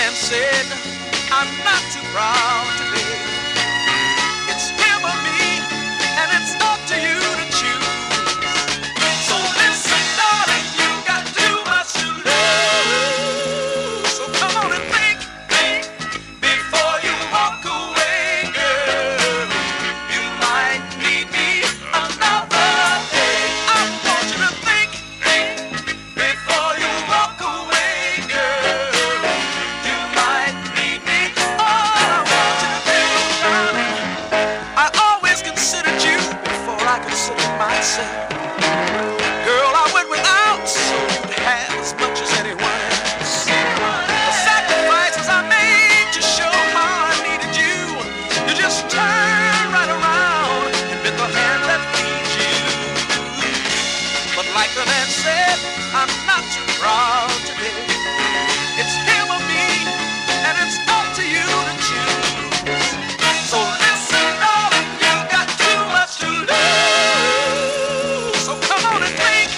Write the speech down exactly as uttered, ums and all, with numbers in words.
man said, I'm not too proud to beg. It's him or me, and it's up to you to choose. So listen, darling, you got too much to lose. So come on and think, think before you walk away, girl. You might need me another day. I want you to think, think before you walk away, girl. You might need me. All I want you to do, darling, I always considered you before I considered myself. Girl, I went without so you'd have as much as anyone else. The sacrifices I made to show how I needed you, you just turned right around and bit the hand that feeds you. But like the man said, I'm not too proud